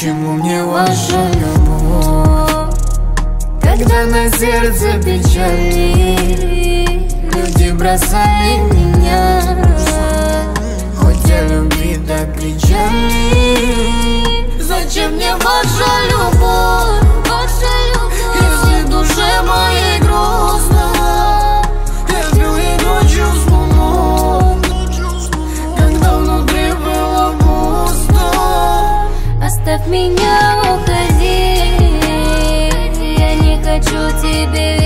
чему мне ваша любовь? Когда на сердце печали, люди бросали меня. Хоть о любви так кричали, зачем мне ваша любовь? Если душе моей грустно, я пил и ночью с луной, когда внутри было пусто. Оставь меня, уходи, я не хочу тебе